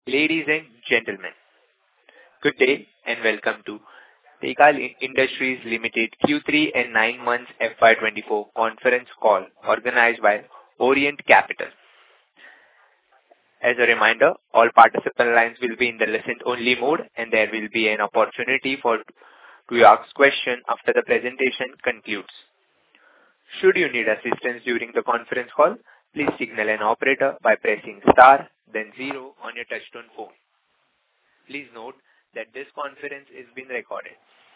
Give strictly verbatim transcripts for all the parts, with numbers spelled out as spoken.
Ladies and gentlemen, good day and welcome to Tega Industries Limited Q three and nine months F Y twenty-four conference call organized by Orient Capital. As a reminder, all participant lines will be in the listen-only mode, and there will be an opportunity for to ask questions after the presentation concludes. Should you need assistance during the conference call, please signal an operator by pressing star then zero on your touchtone phone. Please note that this conference is being recorded.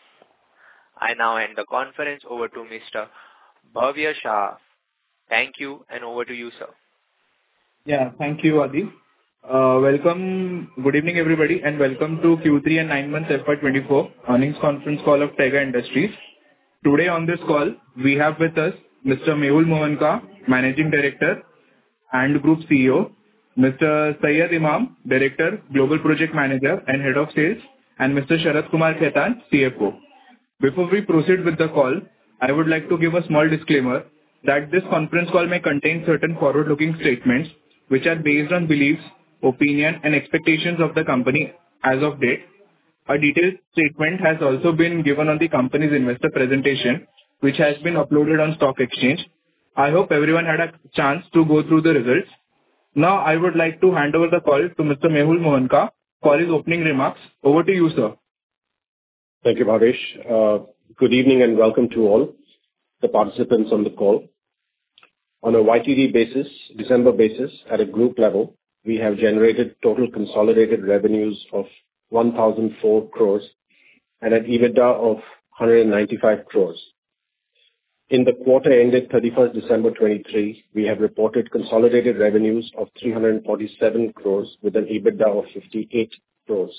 I now hand the conference over to Mister Bhavya Shah. Thank you, and over to you, sir. Yeah, thank you, Adi. Uh, welcome, good evening, everybody, and welcome to Q three and nine months F Y twenty-four earnings conference call of Tega Industries. Today on this call, we have with us Mister Mehul Mohanka, Managing Director and Group C E O, Mister Syed Imam, Director, Global Project Manager and Head of Sales, and Mister Sharad Kumar Khaitan, C F O. Before we proceed with the call, I would like to give a small disclaimer that this conference call may contain certain forward-looking statements which are based on beliefs, opinion, and expectations of the company as of date. A detailed statement has also been given on the company's investor presentation, which has been uploaded on Stock Exchange. I hope everyone had a chance to go through the results. Now, I would like to hand over the call to Mister Mehul Mohanka for his opening remarks. Over to you, sir. Thank you, Bhavesh. Uh, good evening and welcome to all the participants on the call. On a Y T D basis, December basis, at a group level, we have generated total consolidated revenues of one thousand four crores and an EBITDA of one hundred ninety-five crores. In the quarter ended thirty-first December twenty-three, we have reported consolidated revenues of three hundred forty-seven crores with an EBITDA of fifty-eight crores.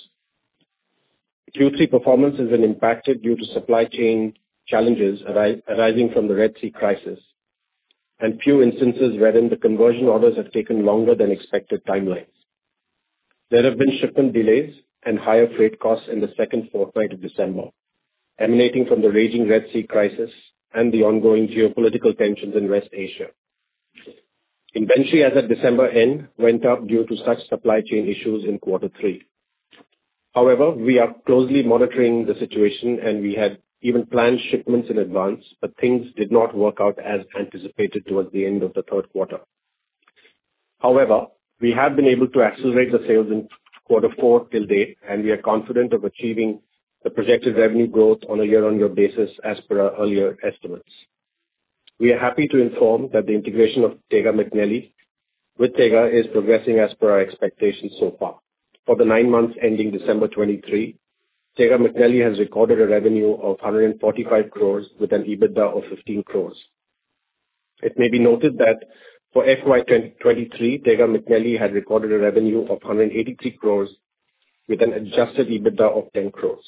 Q three performance has been impacted due to supply chain challenges ari- arising from the Red Sea crisis and few instances wherein the conversion orders have taken longer than expected timelines. There have been shipment delays and higher freight costs in the second fortnight of December, emanating from the raging Red Sea crisis and the ongoing geopolitical tensions in West Asia. Inventory as at December end went up due to such supply chain issues in quarter three. However, we are closely monitoring the situation and we had even planned shipments in advance, but things did not work out as anticipated towards the end of the third quarter. However, we have been able to accelerate the sales in quarter four till date, and we are confident of achieving the projected revenue growth on a year-on-year basis as per our earlier estimates. We are happy to inform that the integration of Tega McNally with Tega is progressing as per our expectations so far. For the nine months ending December twenty-three, Tega McNally has recorded a revenue of one hundred forty-five crores with an EBITDA of fifteen crores. It may be noted that for F Y twenty-three, Tega McNally had recorded a revenue of one hundred eighty-three crores with an adjusted EBITDA of ten crores.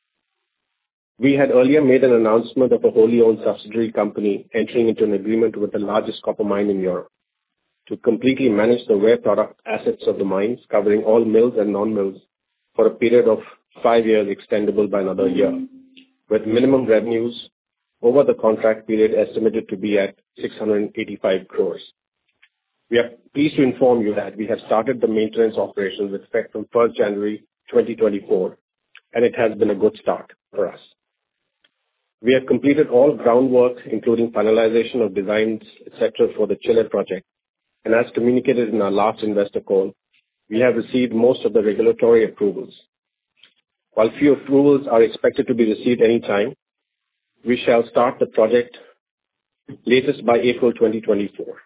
We had earlier made an announcement of a wholly owned subsidiary company entering into an agreement with the largest copper mine in Europe to completely manage the wear product assets of the mines, covering all mills and non-mills for a period of five years extendable by another year, with minimum revenues over the contract period estimated to be at six hundred eighty-five crores. We are pleased to inform you that we have started the maintenance operations with effect from first January twenty twenty-four, and it has been a good start for us. We have completed all groundwork, including finalization of designs, et cetera, for the chiller project. And as communicated in our last investor call, we have received most of the regulatory approvals. While few approvals are expected to be received any time, we shall start the project latest by April twenty twenty-four.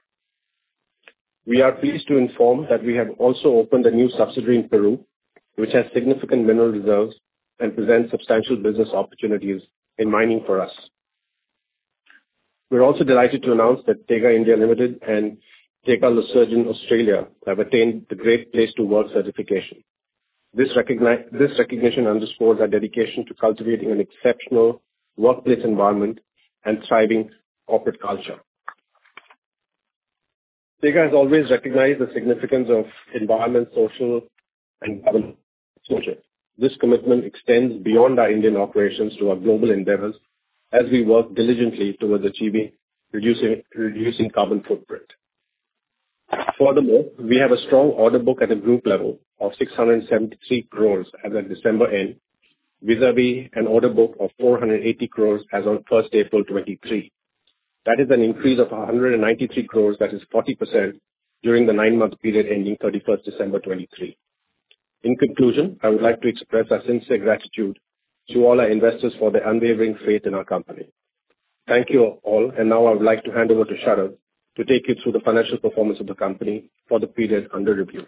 We are pleased to inform that we have also opened a new subsidiary in Peru, which has significant mineral reserves and presents substantial business opportunities in mining for us. We're also delighted to announce that Tega India Limited and Tega Lucergen Australia have attained the Great Place to Work certification. This, recogni- this recognition underscores our dedication to cultivating an exceptional workplace environment and thriving corporate culture. Tega has always recognized the significance of environment, social, and governance. This commitment extends beyond our Indian operations to our global endeavors as we work diligently towards achieving reducing, reducing carbon footprint. Furthermore, we have a strong order book at a group level of of six hundred seventy-three crores as at December end, vis-à-vis an order book of four hundred eighty crores as on first April twenty-three. That is an increase of one hundred ninety-three crores, that is forty percent, during the nine-month period ending thirty-first December twenty-three. In conclusion, I would like to express our sincere gratitude to all our investors for their unwavering faith in our company. Thank you all, and now I would like to hand over to Sharad to take you through the financial performance of the company for the period under review.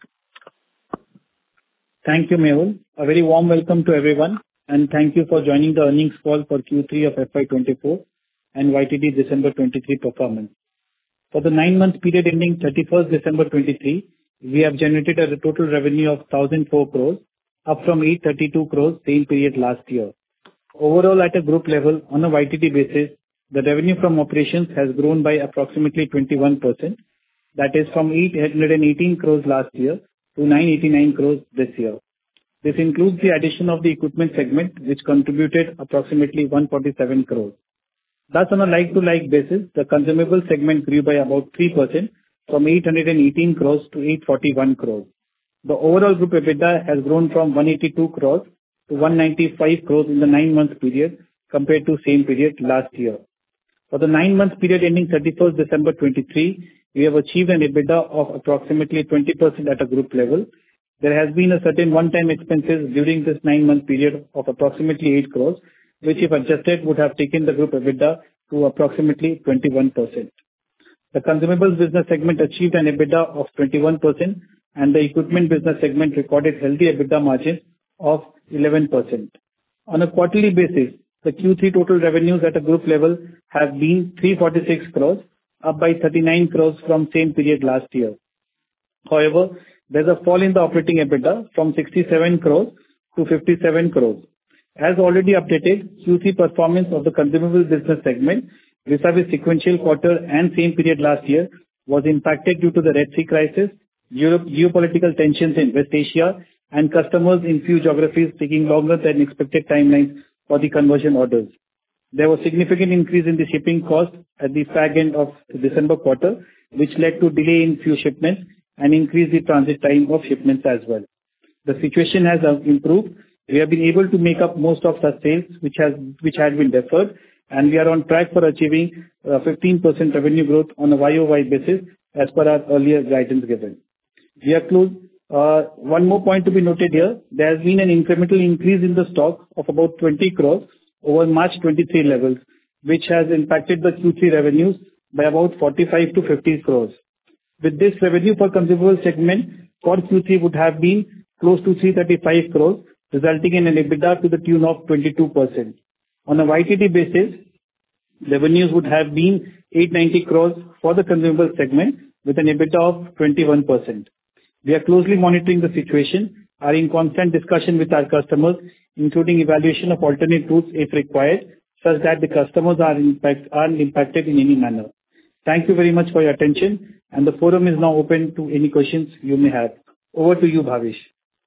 Thank you, Mehul. A very warm welcome to everyone, and thank you for joining the earnings call for Q three of F Y twenty-four and Y T D December twenty-three performance. For the nine-month period ending thirty-first December twenty-three, we have generated a total revenue of one thousand four crores, up from eight hundred thirty-two crores same period last year. Overall, at a group level, on a Y T D basis, the revenue from operations has grown by approximately twenty-one percent, that is from eight hundred eighteen crores last year to nine hundred eighty-nine crores this year. This includes the addition of the equipment segment, which contributed approximately one hundred forty-seven crores. Thus, on a like-to-like basis, the consumable segment grew by about three percent from eight hundred eighteen crores to eight hundred forty-one crores. The overall group EBITDA has grown from one hundred eighty-two crores to one hundred ninety-five crores in the nine-month period compared to same period last year. For the nine-month period ending thirty-first December twenty-three, we have achieved an EBITDA of approximately twenty percent at a group level. There has been a certain one-time expenses during this nine-month period of approximately eight crores, which if adjusted would have taken the group EBITDA to approximately twenty-one percent. The consumables business segment achieved an EBITDA of twenty-one percent, and the equipment business segment recorded healthy EBITDA margins of eleven percent. On a quarterly basis, the Q three total revenues at a group level have been three hundred forty-six crores, up by thirty-nine crores from same period last year. However, there's a fall in the operating EBITDA from sixty-seven crores to fifty-seven crores. As already updated, Q three performance of the consumable business segment vis-à-vis sequential quarter and same period last year was impacted due to the Red Sea crisis, Europe, geopolitical tensions in West Asia, and customers in few geographies taking longer than expected timelines for the conversion orders. There was significant increase in the shipping cost at the fag end of the December quarter, which led to delay in few shipments and increased the transit time of shipments as well. The situation has improved. We have been able to make up most of such sales which has which had been deferred, and we are on track for achieving uh, fifteen percent revenue growth on a Y O Y basis as per our earlier guidance given. We are close. Uh, one more point to be noted here, there has been an incremental increase in the stock of about twenty crores over March twenty-three levels, which has impacted the Q three revenues by about forty-five to fifty crores. With this, revenue for consumable segment for Q three would have been close to three hundred thirty-five crores, resulting in an EBITDA to the tune of twenty-two percent. On a Y T D basis, revenues would have been eight hundred ninety crores for the consumable segment with an EBITDA of twenty-one percent. We are closely monitoring the situation, are in constant discussion with our customers, including evaluation of alternate routes if required, such that the customers are impact, aren't impacted in any manner. Thank you very much for your attention, and the forum is now open to any questions you may have. Over to you, Bhavish.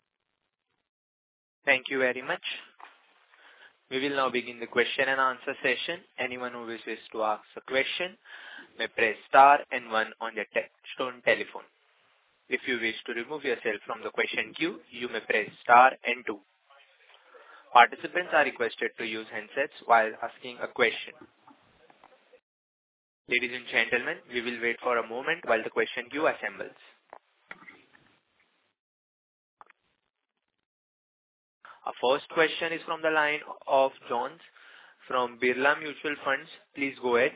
Thank you very much. We will now begin the question and answer session. Anyone who wishes to ask a question may press star and one on their touchtone telephone. If you wish to remove yourself from the question queue, you may press star and two. Participants are requested to use handsets while asking a question. Ladies and gentlemen, we will wait for a moment while the question queue assembles. Our first question is from the line of Jones from Birla Mutual Funds. Please go ahead.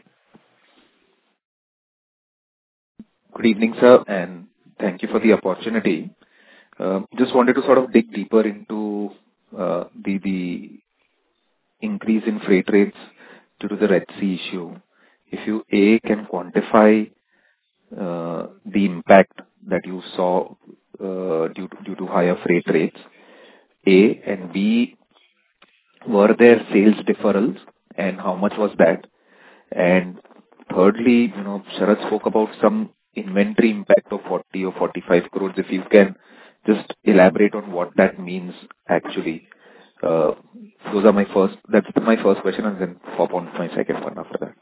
Good evening, sir, and thank you for the opportunity. Uh, just wanted to sort of dig deeper into uh, the the increase in freight rates due to the Red Sea issue. If you, A, can quantify uh, the impact that you saw uh, due to, due to higher freight rates, A, and B, were there sales deferrals and how much was that? And thirdly, you know, Sharad spoke about some inventory impact of forty or forty-five crores. If you can just elaborate on what that means actually. Uh, those are my first, that's my first question, and then hop on my second one after that.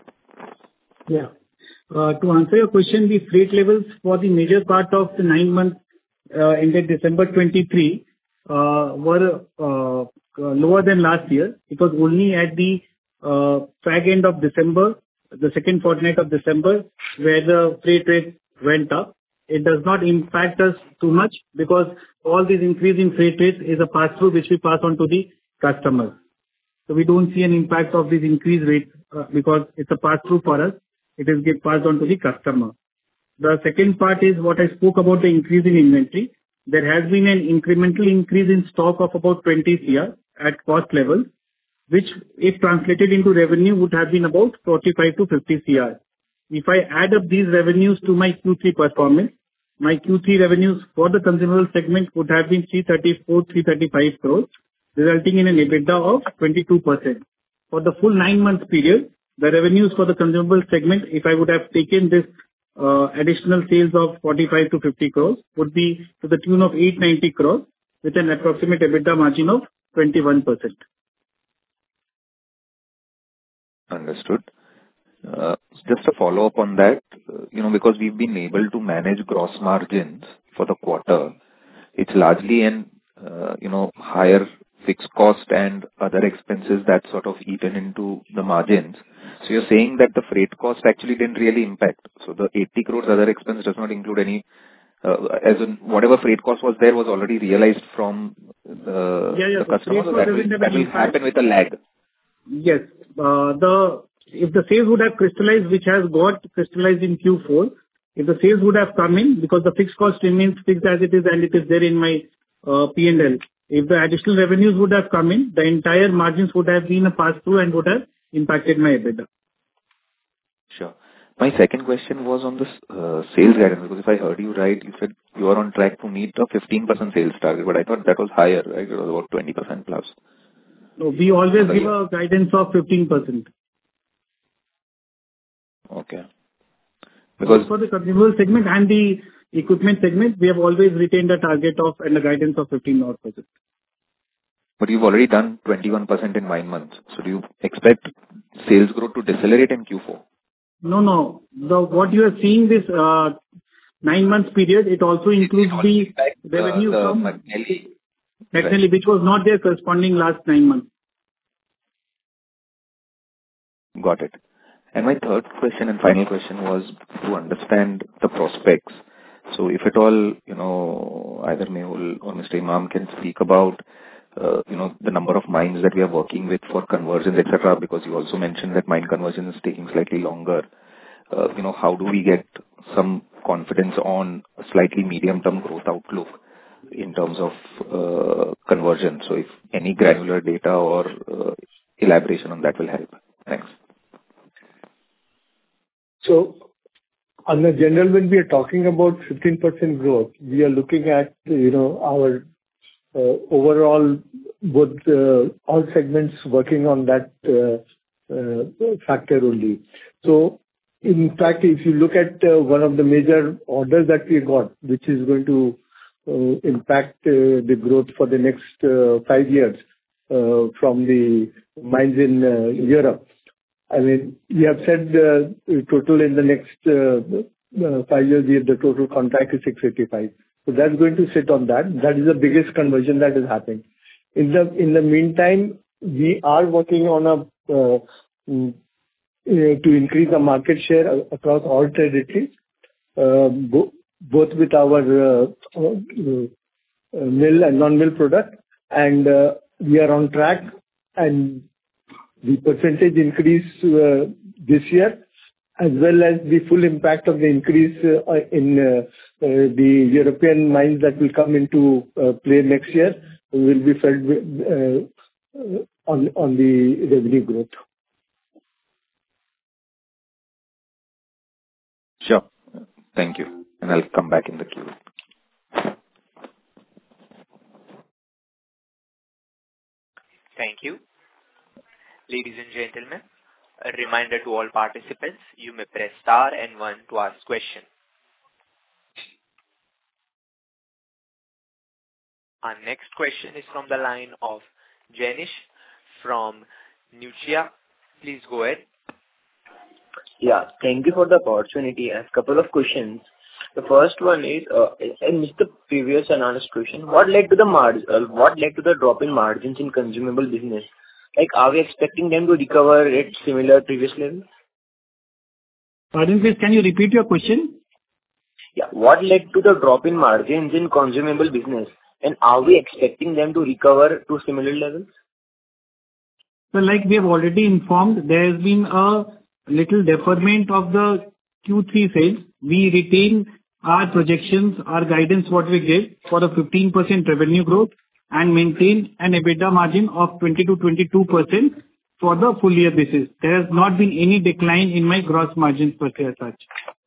Yeah. Uh, to answer your question, the freight levels for the major part of the nine months uh, ended December twenty-three uh, were uh, uh, lower than last year. It was only at the uh, fag end of December, the second fortnight of December, where the freight rate went up. It does not impact us too much because all this increase in freight rates is a pass-through which we pass on to the customers. So we don't see an impact of this increased rate uh, because it's a pass-through for us. It is get passed on to the customer. The second part is what I spoke about, the increase in inventory. There has been an incremental increase in stock of about twenty crore at cost level, which, if translated into revenue, would have been about forty-five to fifty crore. If I add up these revenues to my Q three performance, my Q three revenues for the consumable segment would have been three thirty-four, three thirty-five crores, resulting in an EBITDA of twenty-two percent. For the full nine months period, the revenues for the consumable segment, if I would have taken this uh, additional sales of forty-five to fifty crores, would be to the tune of eight ninety crores with an approximate EBITDA margin of twenty-one percent. Understood. Uh, Just a follow-up on that, uh, you know, because we've been able to manage gross margins for the quarter, it's largely an, uh, you know, higher fixed cost and other expenses that sort of eaten into the margins. So you're saying that the freight cost actually didn't really impact. So the eighty crores other expense does not include any, uh, as in whatever freight cost was there was already realized from the, Yeah, yeah. the customer. So So that will, that will happen with a lag. Yes. Uh, the If the sales would have crystallized, which has got crystallized in Q four, if the sales would have come in, because the fixed cost remains fixed as it is, and it is there in my uh, P and L. If the additional revenues would have come in, the entire margins would have been a pass-through and would have impacted my EBITDA. Sure. My second question was on this uh, sales guidance, because if I heard you right, you said you are on track to meet the fifteen percent sales target, but I thought that was higher, right? It was about twenty percent plus. So we always Okay. give a guidance of fifteen percent. Okay. Because For the consumable segment and the equipment segment, we have always retained a target of and a guidance of fifteen odd percent. but you've already done twenty-one percent in nine months. So do you expect sales growth to decelerate in Q four? No, no. The what you are seeing this uh, nine months period, it also includes the revenue the from McNally. McNally, which was not there corresponding last nine months. Got it. And my third question and final question was to understand the prospects. So if at all, you know, either Mehul or Mister Imam can speak about, uh, you know, the number of mines that we are working with for conversions, et cetera, because you also mentioned that mine conversion is taking slightly longer. Uh, you know, how do we get some confidence on a slightly medium-term growth outlook in terms of uh, conversion? So if any granular data or uh, elaboration on that will help. Thanks. So on the general, when we are talking about fifteen percent growth, we are looking at, you know, our uh, overall, both uh, all segments working on that uh, uh, factor only. So in fact, if you look at uh, one of the major orders that we got, which is going to uh, impact uh, the growth for the next uh, five years uh, from the mines in uh, Europe. I mean, we have said uh, total in the next uh, uh, five years, we have the total contract is six eighty-five. So that's going to sit on that. That is the biggest conversion that is happening. In the in the meantime, we are working on a uh, mm, uh, to increase the market share a- across all territories, uh, bo- both with our uh, uh, uh, mill and non-mill product, and uh, we are on track. And the percentage increase uh, this year, as well as the full impact of the increase uh, in uh, uh, the European mines that will come into uh, play next year, will be felt uh, uh, on on the revenue growth. Sure. Thank you. And I'll come back in the queue. Thank you. Ladies and gentlemen, a reminder to all participants, you may press star and one to ask question. Our next question is from the line of Janish from Nucia. Please go ahead. Yeah, thank you for the opportunity. I have a couple of questions. The first one is, uh, I missed the previous analyst question. What led to the margin? Uh, what led to the drop in margins in consumable business? Like, are we expecting them to recover at similar previous levels? Pardon, please, can you repeat your question? Yeah. What led to the drop in margins in consumable business, and are we expecting them to recover to similar levels? Well, like we have already informed, there has been a little deferment of the Q three sales. We retain our projections, our guidance, what we gave for a fifteen percent revenue growth and maintain an EBITDA margin of twenty to twenty-two percent for the full year basis. There has not been any decline in my gross margins per se as such.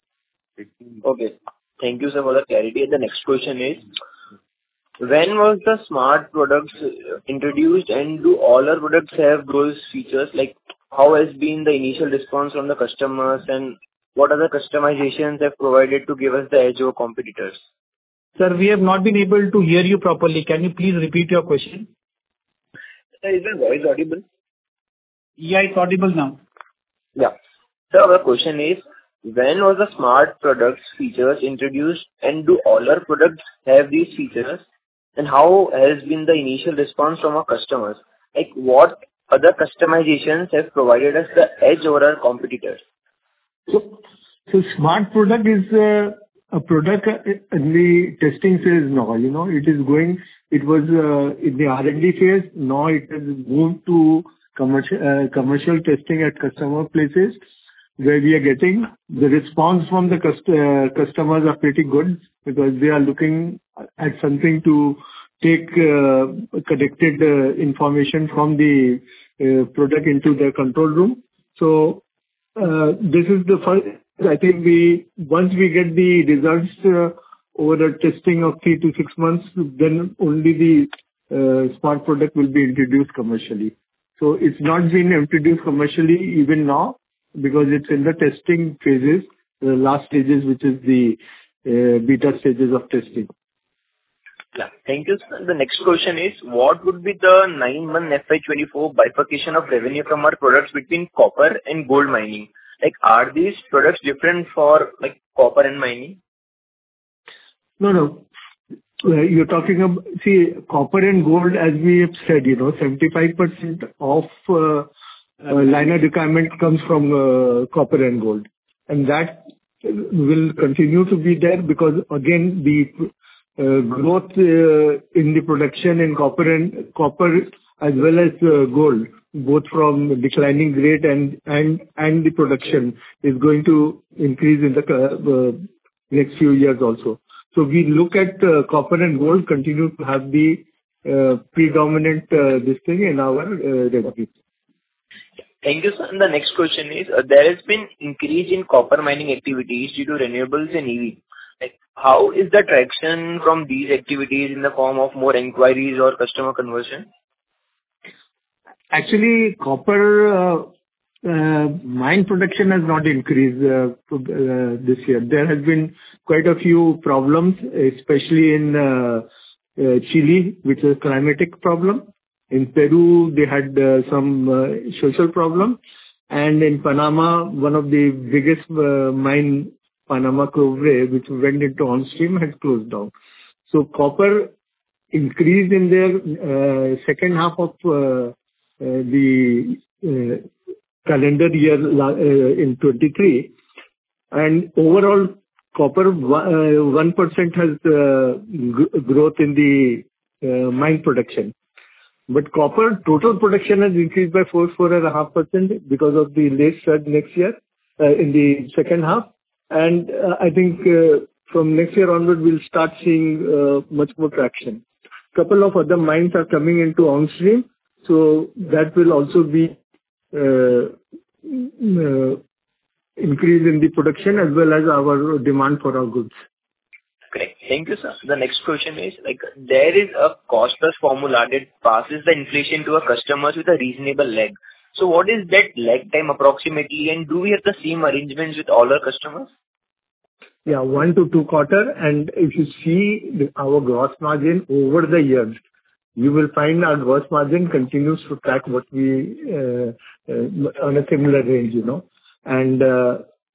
Okay. Thank you, sir, for the clarity. The next question is, when was the smart products uh, introduced, and do all our products have those features? Like, how has been the initial response from the customers, and what are the customizations have provided to give us the edge over competitors? Sir, we have not been able to hear you properly. Can you please repeat your question? Sir, is my voice audible? Yeah, it's audible now. Yeah. So our question is, when was the smart products features introduced, and do all our products have these features? And how has been the initial response from our customers? Like, what other customizations have provided us the edge over our competitors? So, so smart product is uh, a product in the testing phase now. You know, it is going. It was uh, in the R and D phase. Now it has moved to commercial uh, commercial testing at customer places, where we are getting the response from the cust- uh, customers are pretty good, because they are looking at something to take uh, connected uh, information from the uh, product into their control room. So uh, this is the first. I think we once we get the results uh, over the testing of three to six months, then only the uh, smart product will be introduced commercially. So it's not been introduced commercially even now, because it's in the testing phases, the last stages, which is the uh, beta stages of testing. Yeah. Thank you, sir. The next question is, what would be the nine-month F Y twenty-four bifurcation of revenue from our products between copper and gold mining? Like, are these products different for, like, copper and mining? No, no. Uh, You're talking about, see, copper and gold, as we have said, you know, seventy-five percent of uh, uh, liner requirement comes from uh, copper and gold. And that will continue to be there, because again, the uh, growth uh, in the production in copper and copper as well as uh, gold, both from declining grade and and and the production, is going to increase in the uh, next few years also. So we look at uh, copper and gold continue to have the uh, predominant uh, this thing in our uh, revenue. Thank you, sir. And the next question is, uh, there has been increase in copper mining activities due to renewables and E V. Like, how is the traction from these activities in the form of more inquiries or customer conversion? Actually, copper uh, uh, mine production has not increased uh, uh, this year. There has been quite a few problems, especially in uh, uh, Chile, which is a climatic problem. In Peru, they had uh, some uh, social problem. And in Panama, one of the biggest uh, mine, Panama Cobre, which went into on-stream, has closed down. So copper increased in their uh, second half of uh, uh, the uh, calendar year uh, in twenty-three. And overall, copper uh, one percent has uh, g- growth in the uh, mine production. But copper total production has increased by four, four and a half percent because of the late surge next year uh, in the second half. And uh, I think uh, from next year onward, we'll start seeing uh, much more traction. Couple of other mines are coming into on-stream, so that will also be uh, uh, increase in the production as well as our demand for our goods. Correct. Thank you, sir. The next question is, like, there is a cost plus formula that passes the inflation to our customers with a reasonable lag. So what is that lag time approximately, and do we have the same arrangements with all our customers? Yeah, one to two quarter. And if you see the, our gross margin over the years, you will find our gross margin continues to track what we uh, uh, on a similar range, you know. And uh,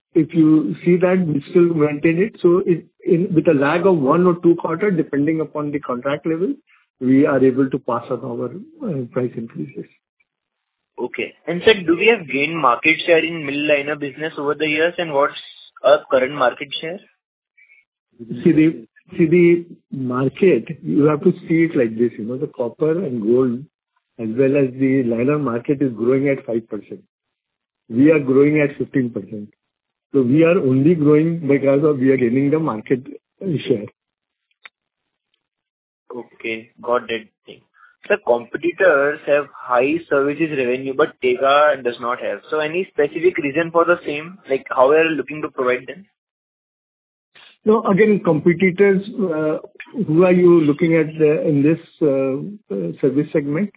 if you see that, we still maintain it. So it, in, with a lag of one or two quarters, depending upon the contract level, we are able to pass on our uh, price increases. Okay. And sir, do we have gained market share in mill liner business over the years, and what's our current market share? See the see the market, you have to see it like this, you know, the copper and gold as well as the liner market is growing at five percent. We are growing at fifteen percent. So we are only growing because of we are gaining the market share. Okay, got that thing. The competitors have high services revenue, but Tega does not have. So any specific reason for the same? Like how are you looking to provide them? No, again, competitors, uh, who are you looking at uh, in this uh, uh, service segment?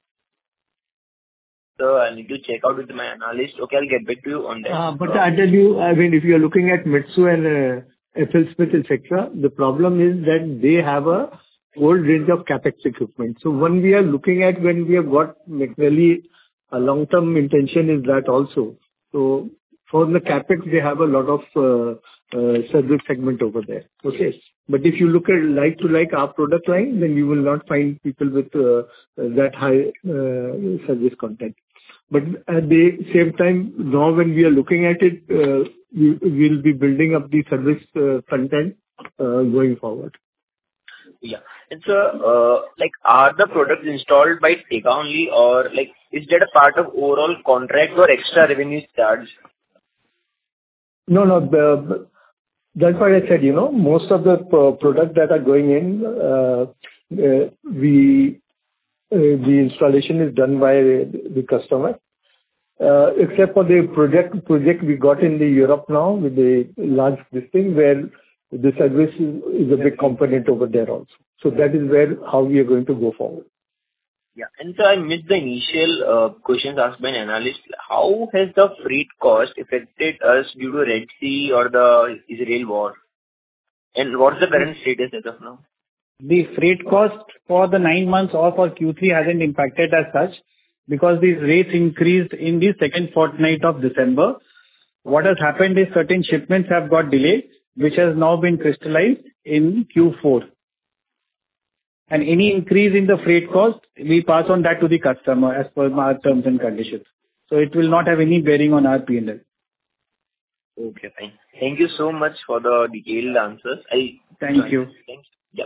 So I need to check out with my analyst. Okay, I'll get back to you on that. Uh, but I tell you, I mean, if you are looking at Metso and uh, F L Smith, et cetera, the problem is that they have a whole range of capex equipment. So when we are looking at when we have got really a long-term intention is that also. So for the capex, they have a lot of uh, uh, service segment over there. Okay. But if you look at like to like our product line, then you will not find people with uh, that high uh, service content. But at the same time, now when we are looking at it, uh, we will be building up the service uh, content uh, going forward. Yeah. And so, uh, like, are the products installed by Tega only, or like, is that a part of overall contract or extra revenue charge? No, no. The, that's why I said, you know, most of the uh, products that are going in, uh, uh, we uh, the installation is done by the customer. Uh, except for the project project we got in the Europe now with the large this thing where the service is, is a big component over there also. So that is where how we are going to go forward. Yeah. And so I missed the initial uh, questions asked by an analyst. How has the freight cost affected us due to Red Sea or the Israel war? And what's the current status as of now? The freight cost for the nine months or for Q three hasn't impacted as such because these rates increased in the second fortnight of December. What has happened is certain shipments have got delayed, which has now been crystallized in Q four. And any increase in the freight cost, we pass on that to the customer as per our terms and conditions. So it will not have any bearing on our P and L. Okay, fine. Thank you so much for the detailed answers. I Thank you. Thanks. Yeah.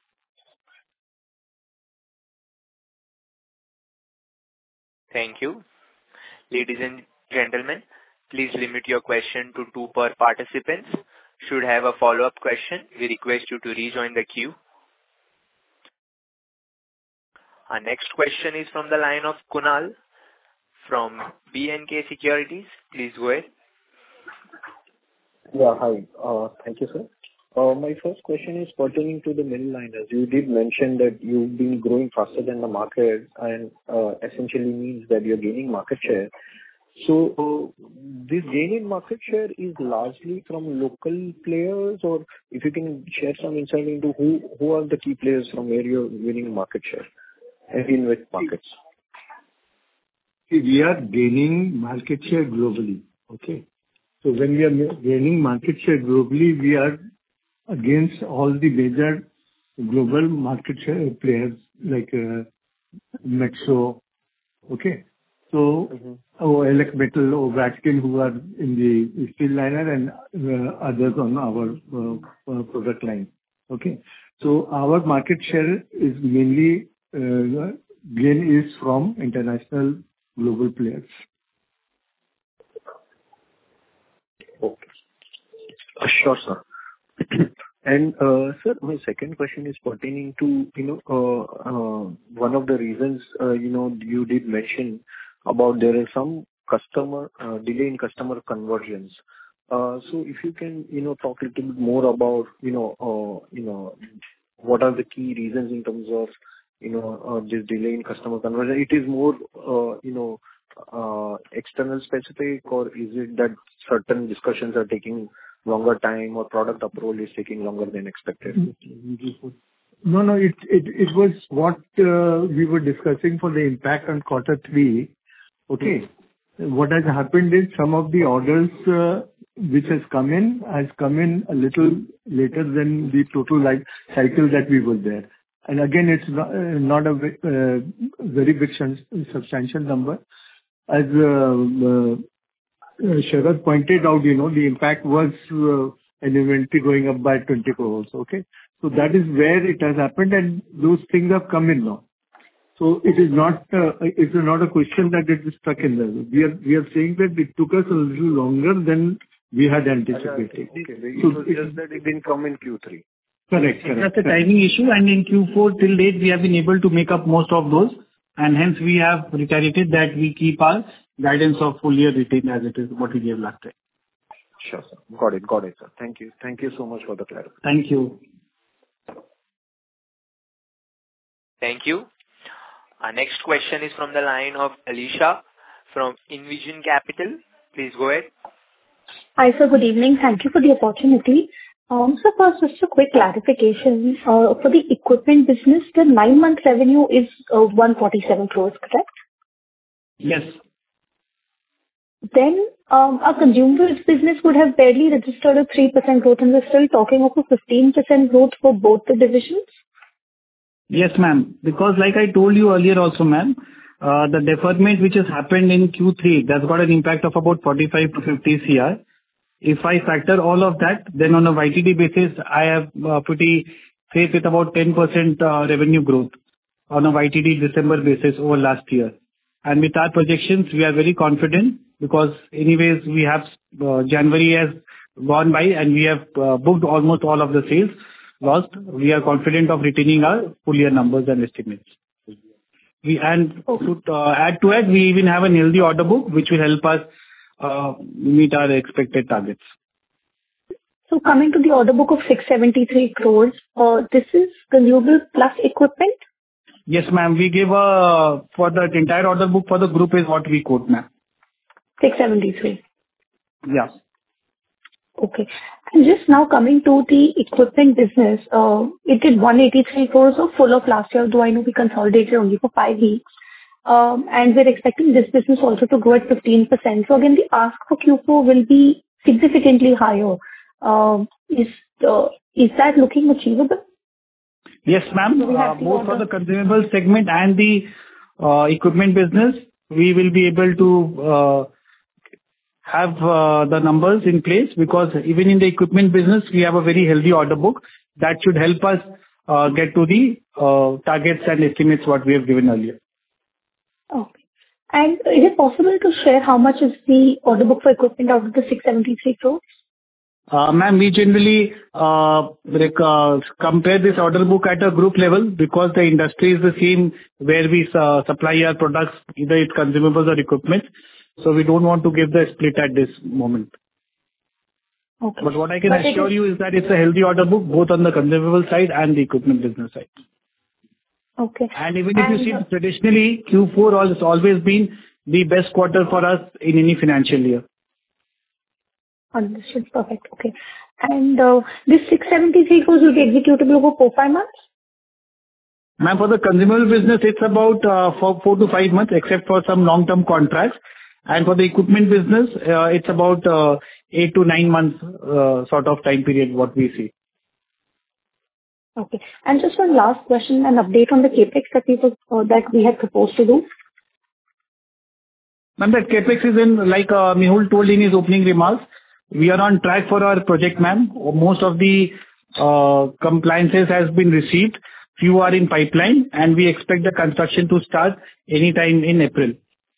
Thank you. Ladies and gentlemen, please limit your question to two per participants. Should have a follow-up question, we request you to rejoin the queue. Our next question is from the line of Kunal from B N K Securities. Please go ahead. Yeah, hi. Uh, Thank you, sir. Uh, My first question is pertaining to the mill liners. You did mention that you've been growing faster than the market and uh, essentially means that you're gaining market share. So uh, this gain in market share is largely from local players, or if you can share some insight into who who are the key players from where you're winning market share and in which markets? See, we are gaining market share globally. Okay. So when we are gaining market share globally, we are against all the major global market share players like uh, Metso. Okay. So, mm-hmm. oh, Elec Metal or Vatican, who are in the steel liner, and uh, others on our uh, uh, product line. Okay. So our market share is mainly uh, gain is from international global players. Okay. Uh, Sure, sir. And, uh, sir, my second question is pertaining to, you know, uh, uh, one of the reasons, uh, you know, you did mention about there is some customer uh, delay in customer conversions. Uh, So if you can, you know, talk a little bit more about, you know, uh, you know, what are the key reasons in terms of, you know, uh, this delay in customer conversion? It is more, uh, you know, uh, external specific, or is it that certain discussions are taking longer time or product approval is taking longer than expected? No, no, it it it was what uh, we were discussing for the impact on quarter three. Okay. Mm-hmm. What has happened is some of the orders uh, which has come in has come in a little later than the total life cycle that we were there. And again, it's not, uh, not a ve- uh, very big shun- substantial number. As uh, uh, uh, Sharad pointed out, you know, the impact was uh, an inventory going up by twenty crores. Okay? So that is where it has happened, and those things have come in now. So it is not, uh, it is not a question that it is stuck in there. We are, we are saying that it took us a little longer than we had anticipated. Okay. It So was it- just that it didn't come in Q three. Correct, It's correct. just a timing issue, and in Q four till date, we have been able to make up most of those, and hence we have reiterated that we keep our guidance of full year retained as it is what we gave last time. Sure, sir. Got it. Got it, sir. Thank you. Thank you so much for the clarification. Thank you. Thank you. Our next question is from the line of Alicia from Envision Capital. Please go ahead. Hi, sir. Good evening. Thank you for the opportunity. Um, So first, just a quick clarification. Uh, For the equipment business, the nine-month revenue is uh, one hundred forty-seven crores, correct? Yes. Then, um, our consumables business would have barely registered a three percent growth, and we're still talking of a fifteen percent growth for both the divisions? Yes, ma'am. Because like I told you earlier also, ma'am, uh, the deferment which has happened in Q three, that's got an impact of about forty-five to fifty crore. If I factor all of that, then on a Y T D basis, I have uh, pretty faith with about ten percent uh, revenue growth on a Y T D December basis over last year. And with our projections, we are very confident because anyways, we have uh, January has gone by and we have uh, booked almost all of the sales lost. We are confident of retaining our full year numbers and estimates. We and to uh, add to it, we even have a healthy order book, which will help us uh, meet our expected targets. So coming to the order book of six hundred seventy-three crores, uh, this is consumable plus equipment? Yes, ma'am. We give a for the entire order book for the group is what we quote, ma'am. six hundred seventy-three. Yeah. Okay. And just now coming to the equipment business, uh, it did one hundred eighty-three crores of full of last year, though I know we consolidated only for five weeks. Um, and we're expecting this business also to grow at fifteen percent. So again, the ask for Q four will be significantly higher. Um, Is uh, is that looking achievable? Yes, ma'am. So we have Uh, the Both for order. the consumable segment and the uh, equipment business, we will be able to uh, have uh, the numbers in place because even in the equipment business, we have a very healthy order book that should help us uh, get to the uh, targets and estimates what we have given earlier. Okay. And is it possible to share how much is the order book for equipment out of the six hundred seventy-three crores? Uh, Ma'am, we generally uh, rec- uh, compare this order book at a group level because the industry is the same where we uh, supply our products, either it's consumables or equipment. So we don't want to give the split at this moment. Okay. But what I can But it assure is- you is that it's a healthy order book, both on the consumable side and the equipment business side. Okay. And even if you And, see uh, traditionally, Q four has always been the best quarter for us in any financial year. Understood. Perfect. Okay. And uh, this six hundred seventy-three crores will be executable over four, five months? Ma'am, for the consumable business, it's about uh, for four to five months, except for some long-term contracts. And for the equipment business, uh, it's about uh, eight to nine months uh, sort of time period, what we see. Okay. And just one last question, an update on the CapEx that we was, uh, that we had proposed to do. Ma'am, that CapEx is in, like uh, Mehul told in his opening remarks, we are on track for our project, ma'am. Most of the uh, compliances has been received. Few are in pipeline, and we expect the construction to start anytime in April.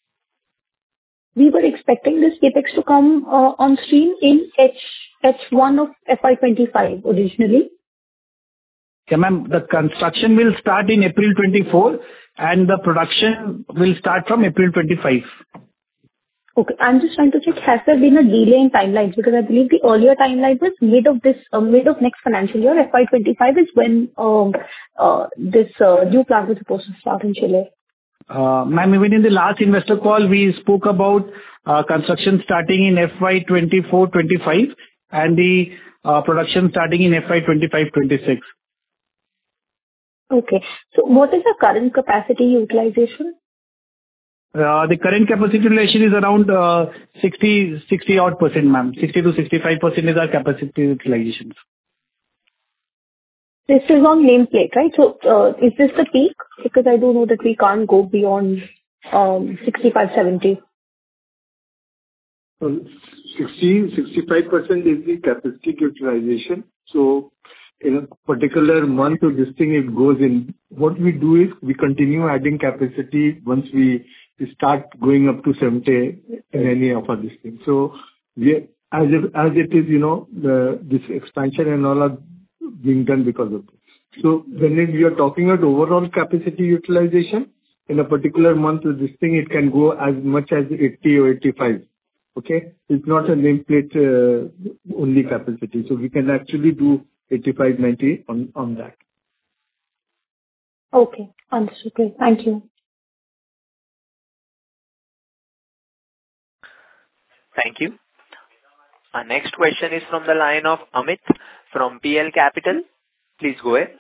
We were expecting this CapEx to come uh, on stream in H H1 of F Y twenty-five originally. Yeah, ma'am, the construction will start in April twenty-four, and the production will start from April twenty-five. Okay. I'm just trying to check, has there been a delay in timelines? Because I believe the earlier timeline was mid of this, uh, mid of next financial year. F Y twenty-five is when um, uh, this uh, new plant was supposed to start in Chile. Uh, Ma'am, even in the last investor call, we spoke about uh, construction starting in F Y twenty-four twenty-five and the uh, production starting in F Y twenty-five twenty-six. Okay. So what is the current capacity utilization? Uh, The current capacity utilization is around uh, sixty, sixty odd percent, ma'am. sixty to sixty-five percent is our capacity utilization. This is on nameplate, right? So, uh, is this the peak? Because I do know that we can't go beyond um, sixty-five, seventy. So sixty, sixty-five percent is the capacity utilization. So in a particular month of this thing, it goes in. What we do is we continue adding capacity once we start going up to seventy in any of our this thing. So we, as if, as it is, you know, the, this expansion and all are being done because of this. So when we are talking about overall capacity utilization, in a particular month of this thing, it can go as much as eighty or eighty-five. Okay? It's not a nameplate uh, only capacity. So we can actually do eighty-five, ninety on, on that. Okay. Understood. Great. Thank you. Thank you. Our next question is from the line of Amit from P L Capital. Please go ahead.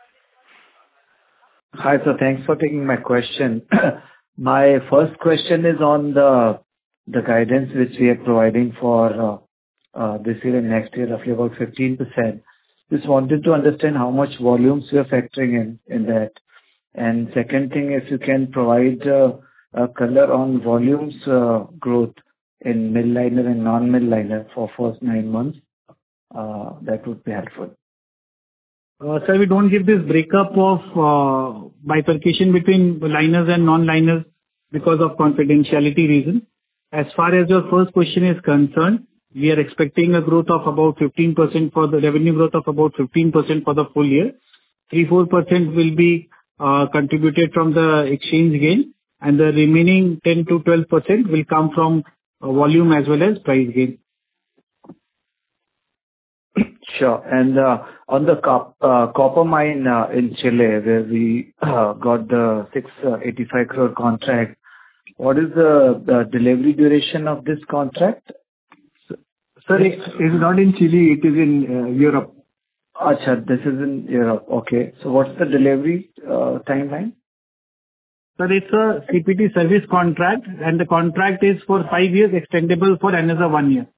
Hi, sir. Thanks for taking my question. My first question is on the the guidance which we are providing for uh, uh, this year and next year, roughly about fifteen percent. Just wanted to understand how much volumes we are factoring in in that. And second thing, if you can provide uh, a color on volumes uh, growth in mill liner and non-mill liner for first nine months, uh, that would be helpful. Uh, Sir, we don't give this breakup of uh, bifurcation between liners and non-liners because of confidentiality reasons. As far as your first question is concerned, we are expecting a growth of about fifteen percent for the revenue growth of about fifteen percent for the full year. three to four percent will be uh, contributed from the exchange gain, and the remaining ten to twelve percent will come from uh, volume as well as price gain. Sure. And uh, on the cop- uh, copper mine uh, in Chile, where we uh, got the six hundred eighty-five crore contract, what is the the delivery duration of this contract? Sorry, it's not in Chile, it is in uh, Europe. Acha, this is in Europe. Okay. So what's the delivery uh, timeline? Sir, it's a C P T service contract, and the contract is for five years, extendable for another one year.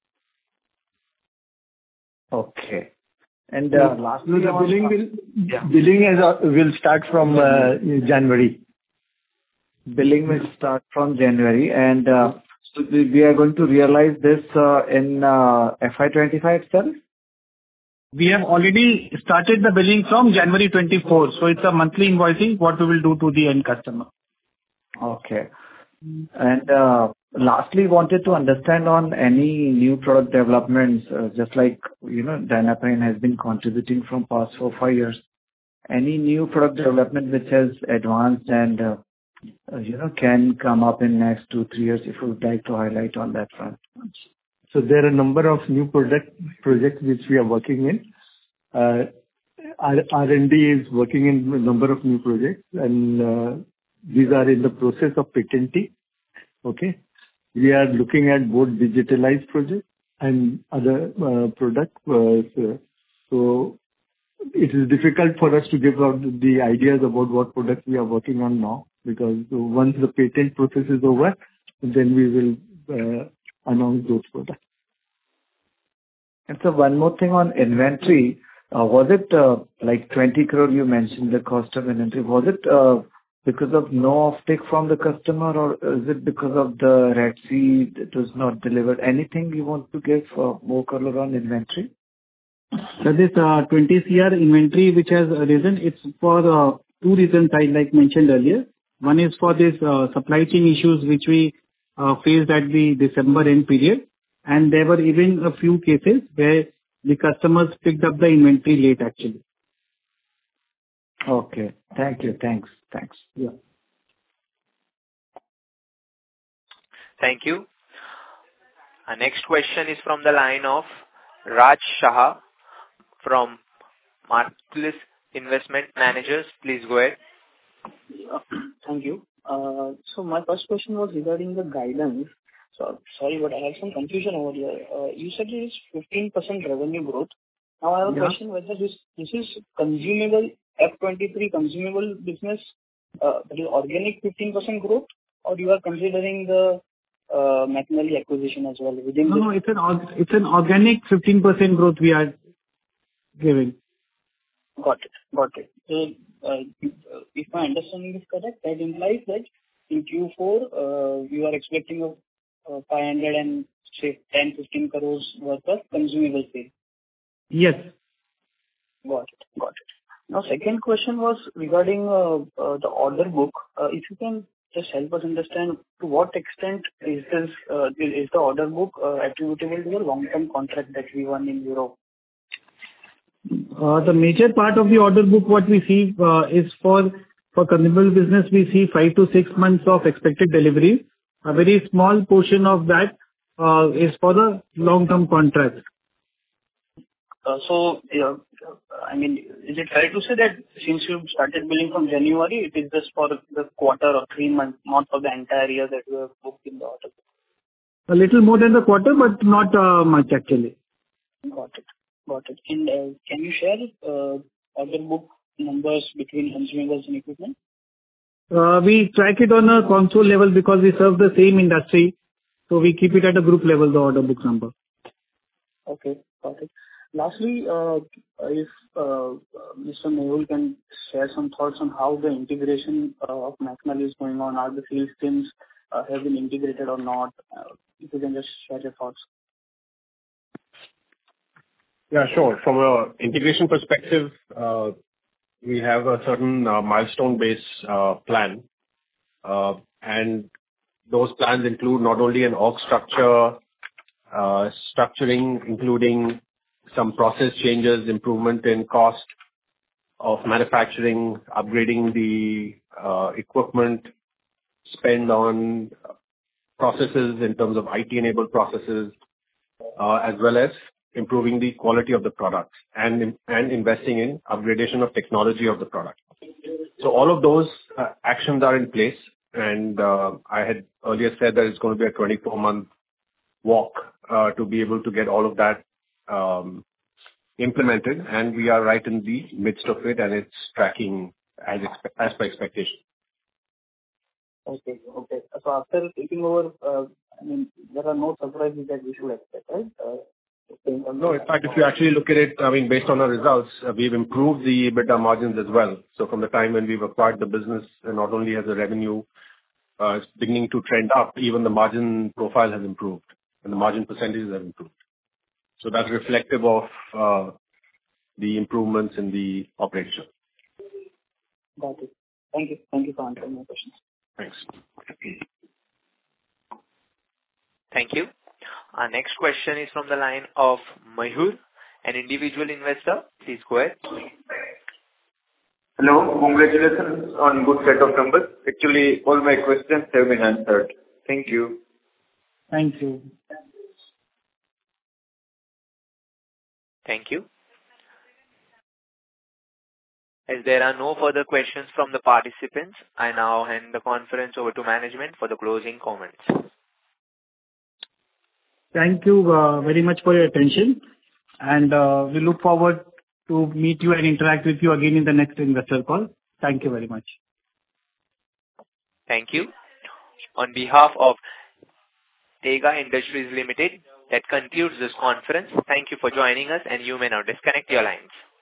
Okay. And uh, lastly, the on- billing will Yeah. billing is, uh, will start from uh, January. billing will start from January, and uh, so we we are going to realize this uh, in uh, F Y twenty-five itself? We have already started the billing from January twenty-fourth, so it's a monthly invoicing, what we will do to the end customer. Okay. And uh, lastly, wanted to understand on any new product developments, uh, just like, you know, Dynapine has been contributing from past four, five years. Any new product development which has advanced and, uh, uh, you know, can come up in next two, three years, if you would like to highlight on that front? So there are a number of new product projects which we are working in. Uh, our R and D is working in a number of new projects, and uh, these are in the process of patenting. Okay. We are looking at both digitalized projects and other uh, products. Uh, so, so it is difficult for us to give out the ideas about what products we are working on now, because once the patent process is over, then we will uh, announce those products. And so one more thing on inventory. Uh, was it uh, like twenty crore you mentioned the cost of inventory? Was it uh, because of no offtake from the customer, or is it because of the Red Sea that was not delivered? Anything you want to give uh, more color on inventory? So this uh, twenty crore inventory which has arisen, it's for uh, two reasons I like mentioned earlier. One is for this uh, supply chain issues which we uh, faced at the December end period, and there were even a few cases where the customers picked up the inventory late actually. Okay. Thank you. Thanks. Thanks. Yeah. Thank you. Our next question is from the line of Raj Shah from Marcellus Investment Managers. Please go ahead. Thank you. Uh, So my first question was regarding the guidance. So sorry, but I have some confusion over here. Uh, You said it is fifteen percent revenue growth. Now, I have a Yeah. question whether this this is consumable F twenty-three consumable business, uh, that is organic fifteen percent growth, or you are considering the uh, McNally acquisition as well within No, this? no, it's an org- it's an organic fifteen percent growth we are giving. Got it. Got it. So, uh, if my understanding is correct, that implies that in Q four, uh, you are expecting a uh, five hundred and say ten fifteen crores worth of consumable sales. Yes. Got it. Got it. Now, second question was regarding uh, uh, the order book. Uh, If you can just help us understand to what extent is this uh, is the order book uh, attributable to a long-term contract that we won in Europe? Uh, The major part of the order book, what we see, uh, is for for consumable business, we see five to six months of expected delivery. A very small portion of that uh, is for the long-term contract. Uh, So, yeah, I mean, is it fair to say that since you started billing from January, it is just for the quarter or three months, not for the entire year that you have booked in the order book? A little more than the quarter, but not uh, much actually. Got it. Got it. And, uh, can you share uh, order book numbers between consumables and equipment? Uh, We track it on a console level because we serve the same industry, so we keep it at a group level, the order book number. Okay, got it. Lastly, uh, if uh, Mister Mehul can share some thoughts on how the integration uh, of McNally is going on. Are the sales teams uh, have been integrated or not? Uh, If you can just share your thoughts. Yeah, sure. From a integration perspective, uh, we have a certain uh, milestone-based uh, plan. Uh, And those plans include not only an org structure, uh, structuring, including some process changes, improvement in cost of manufacturing, upgrading the uh, equipment, spend on processes in terms of I T-enabled processes, uh, as well as improving the quality of the product and and investing in upgradation of technology of the product. So all of those uh, actions are in place, and uh, I had earlier said that it's going to be a twenty-four month walk uh, to be able to get all of that um, implemented, and we are right in the midst of it, and it's tracking as expe- as per expectation. Okay. Okay. So after taking over, uh, I mean, there are no surprises that we should expect, right? Uh, No, in fact, if you actually look at it, I mean, based on our results, uh, we've improved the EBITDA margins as well. So from the time when we've acquired the business, and not only has the revenue uh, is beginning to trend up, even the margin profile has improved, and the margin percentages have improved. So that's reflective of uh, the improvements in the operation. Got it. Thank you. Thank you for answering my questions. Thanks. Thank you. Our next question is from the line of Mayur, an individual investor. Please go ahead. Hello. Congratulations on good set of numbers. Actually, all my questions have been answered. Thank you. Thank you. Thank you. As there are no further questions from the participants, I now hand the conference over to management for the closing comments. Thank you uh, very much for your attention, and uh, we look forward to meet you and interact with you again in the next investor call. Thank you very much. Thank you. On behalf of Tega Industries Limited, that concludes this conference. Thank you for joining us, and you may now disconnect your lines.